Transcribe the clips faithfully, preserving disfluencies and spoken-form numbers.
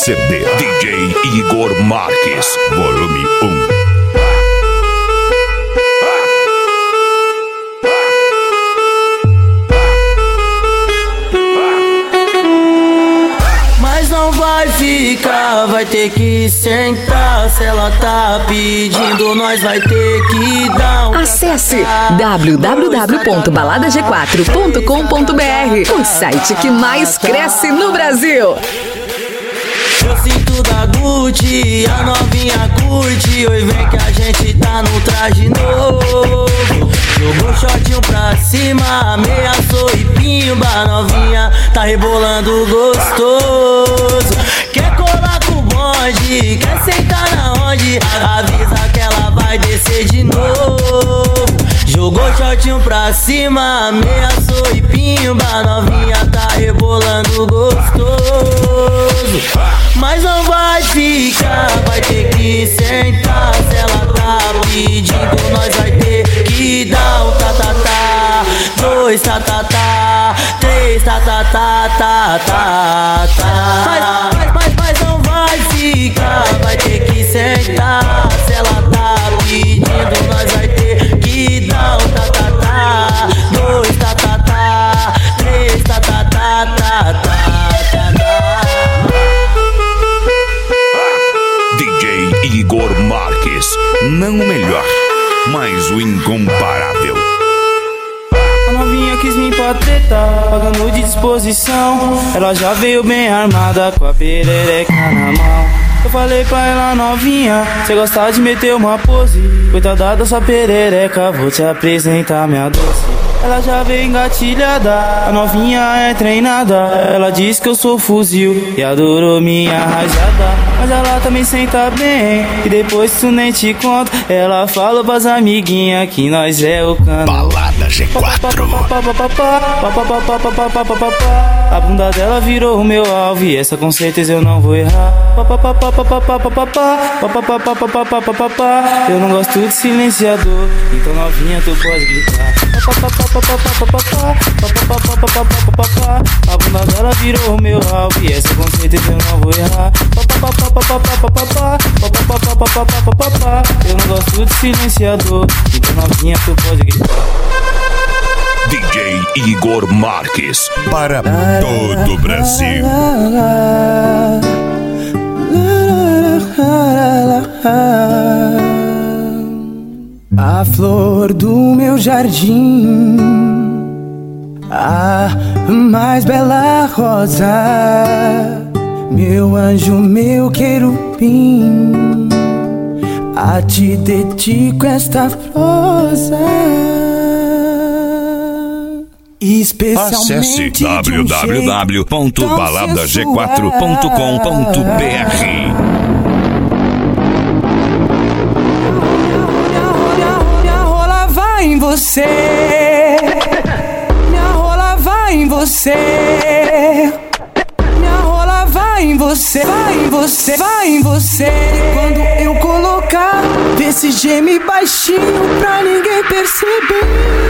C D D J Igor Marques, volume um. Vai ficar, vai ter que sentar. Se ela tá pedindo, nós vai ter que dar um. Acesse w w w ponto balada g quatro ponto com ponto b r, o site que mais cresce no Brasil. Eu sinto da Gucci, a novinha curte. Oi, vem que a gente tá no traje novo. Jogou shortinho pra cima, ameaçou e pimba. Novinha tá rebolando gostoso. Quer colar com o bonde, quer sentar na onde? Avisa que ela vai descer de novo. Jogou shortinho pra cima, ameaçou e pimba. Novinha tá rebolando gostoso. Mas não vai ficar, vai ter que sentar. Se ela tá pedindo, nós vai ter que dar um tatatá, dois tatatá, três tatatá, tá, tá, tá. Mas, mas, mas, mas não vai ficar, vai ter que sentar. Se ela tá pedindo, nós vai ter que dar um tatatá, dois tatatá, três tatatá, tá, tá, tá. Igor Marques, não o melhor, mas o incomparável. A novinha quis vir pra treta, pagando de disposição. Ela já veio bem armada, com a perereca na mão. Eu falei pra ela, novinha, cê gosta de meter uma pose. Coitada da sua perereca, vou te apresentar minha doce. Ela já veio engatilhada, a novinha é treinada. Ela diz que eu sou fuzil e adorou minha rajada. Mas ela também senta bem, e depois tu nem te conta. Ela falou pras amiguinhas que nós é o cano. Balada G quatro. A bunda dela virou o meu alvo e essa com certeza eu não vou errar. Eu não gosto de silenciador, então novinha tu pode gritar. A bunda dela virou o meu alvo e essa com certeza eu não vou errar. Eu não gosto de silenciador, então novinha tu pode gritar. D J Igor Marques, para todo o Brasil. A flor do meu jardim, a mais bela rosa, meu anjo, meu querubim, a ti dedico esta prosa. Acesse w w w ponto balada g quatro ponto com ponto b r. Minha rola vai em você, minha rola vai em você, minha rola vai em você, vai em você, vai em você. Quando eu colocar, vê se geme baixinho pra ninguém perceber.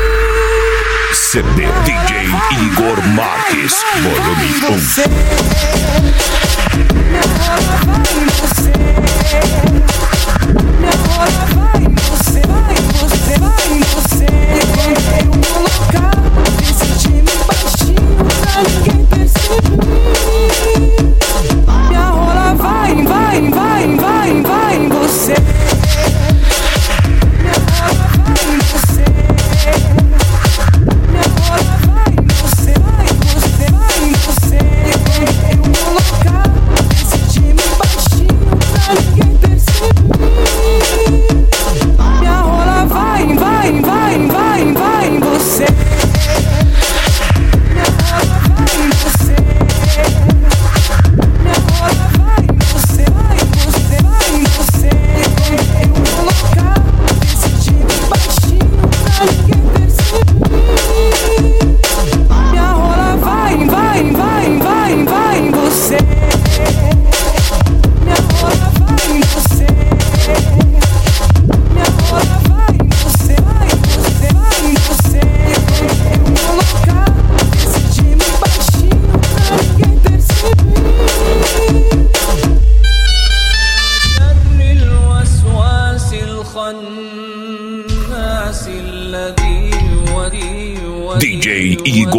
C D D J Igor Marques, volume um. Minha rola vai em você, minha rola vai em você, vai em você, vai em você. Quando eu colocar, esse time baixinho pra ninguém perceber. Minha rola vai, vai, vai, vai, vai em você. Minha rola vai em você. Minha rola vai em você, vai em você, vai em você.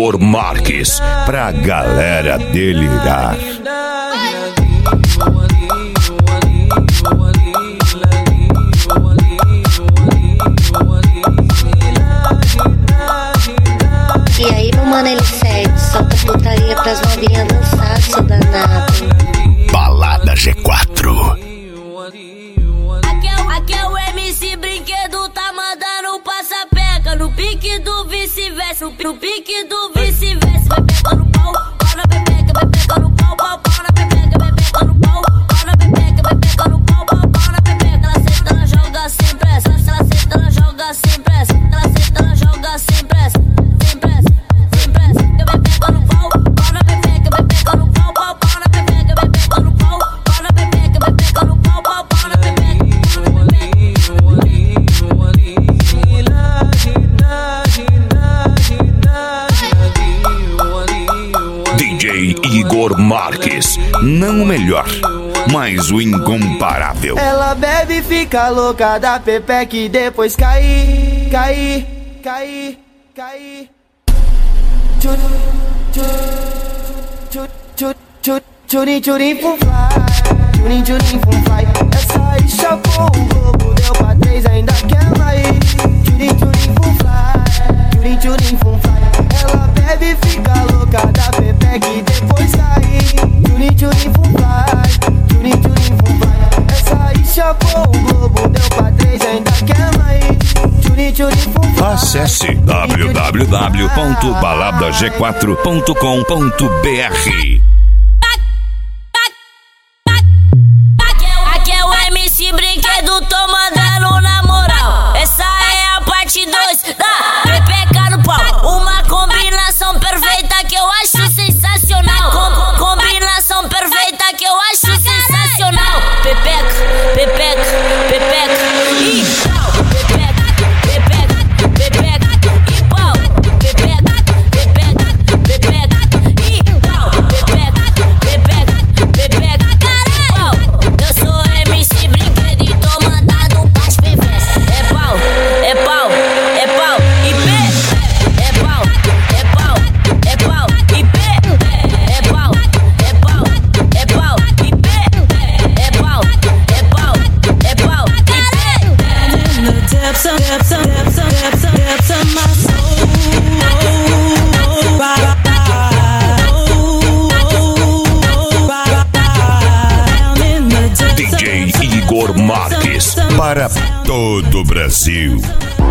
Igor Marques, pra galera delirar. E aí, meu mano, ele segue, solta putaria pras novinhas dançar, seu danado. Balada G quatro. Aqui é, aqui é o M C Brinquedo, tá mandando passa-peca no pique do vice-versa, no pique do vice-versa. Vai pegar no pau, pau na pepeca, vai pegar no pau, pau, pau na pepeca, vai pegar no pau, pau na pepeca, vai pegar no pau, pau, pau na pepeca. Ela senta, ela joga sem pressa, ela senta, ela joga sem pressa, ela senta, ela joga sem pressa. D J Igor Marques, não o melhor, mas o incomparável. Ela bebe e fica louca da pepeca e depois cai, cai, cai, cai. Tchurim, tchurim, fum fly, tchurim, tchurim, fum fly. Essa aí chapou o globo, deu pra três, ainda quer mais. Tchurim, tchurim, fum fly, tchurim, tchurim, fum fly. Ela bebe e fica louca da pepeca e depois cai. Tchurim, tchurim, fum fly, tchurim, tchurim, fum fly. Essa aí chapou o globo, deu pra três, ainda quer mais. Tchurim, tchurim, fum fly. Acesse w w w ponto balada g quatro ponto com ponto b r. Brinquedo, tô mandando na moral. Essa é a parte dois da pepeca no pau. Uma combinação perfeita que eu acho sensacional. Com combinação perfeita que eu acho sensacional. Pepeca, pepeca, pepeca e pau. Pepeca, pepeca, pepeca e pau. Pepeca, pepeca, pepeca e pau. Pepeca, pepeca, pepeca e pau. Eu sou M C Brinquedo e tô mandando pras pivês. É pau, é pau, é pau e pé. É pau, é pau, é pau e pé. É pau, é pau, é pau e pé. É pau, é pau, é pau e pé. In the depths of, depths of, depths of, depths of, depths of my soul. D J Igor Marques, para todo o Brasil.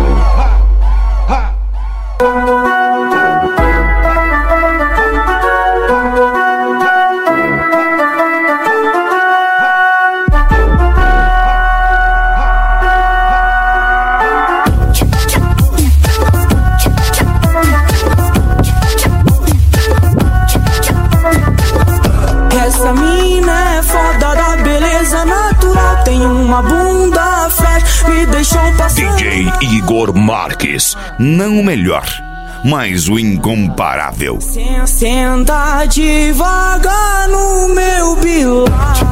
Essa mina é foda da beleza natural. Tem uma bunda frágil, me deixou passar. D J Igor Marques, não o melhor, mas o incomparável. Senta devagar no meu bilal.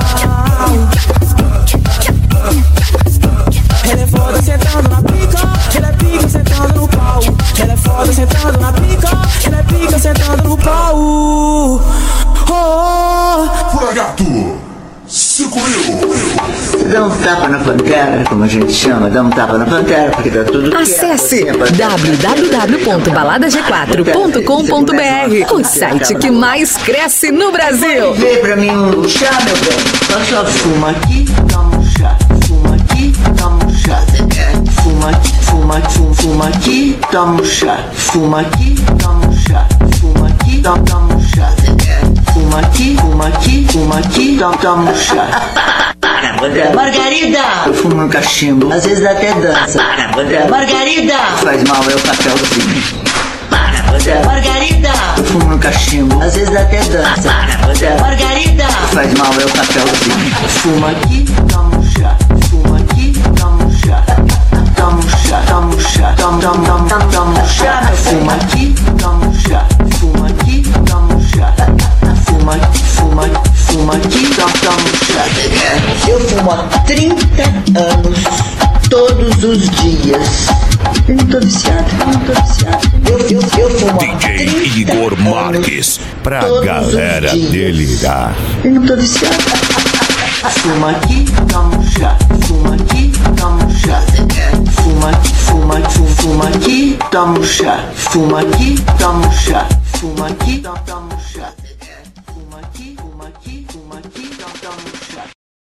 Ela é foda sentando na pica, ela é pica sentando no pau. Ela é foda sentando na pica, ela é pica sentando no pau. Oh, oh. Fura gato, cinco mil. Dá um tapa na pantera, como a gente chama, dá um tapa na pantera, porque tá tudo quieto. Acesse w w w ponto balada g quatro ponto com ponto b r, o site que mais cresce no Brasil. Vê pra mim um chá, meu bem. Só só fuma aqui, toma um chá. Fuma aqui, toma um chá. Fuma aqui, fuma, fuma, fuma aqui, toma um chá. Fuma aqui, toma um chá. Fuma aqui, toma, toma um chá. Fuma aqui, fuma aqui, fuma aqui, toma, toma um chá. Margarida! Eu fumo um cachimbo, às vezes até dança. Margarida! Faz mal, é o papelzinho. Margarida! Eu fumo um cachimbo, às vezes até dança. Margarida! Faz mal, é o papelzinho. Fuma aqui, toma um chá. Fuma aqui, toma um chá. Toma um chá, toma um chá. Toma, toma, toma, toma um chá. Fuma aqui, toma um chá. Fuma aqui, toma um chá. Fuma aqui, fuma aqui, fuma aqui, toma, toma um chá. Eu fumo há trinta anos, todos os dias. Eu não tô viciado, eu não tô viciado. Eu, eu, eu fumo D J Igor Marques, pra galera delirar. Eu não tô viciado. Fuma aqui, toma um chá. Fuma aqui, toma um chá. Fuma aqui, fuma, fuma, fuma aqui, toma um chá. Fuma aqui, toma um chá. Fuma aqui, toma um chá.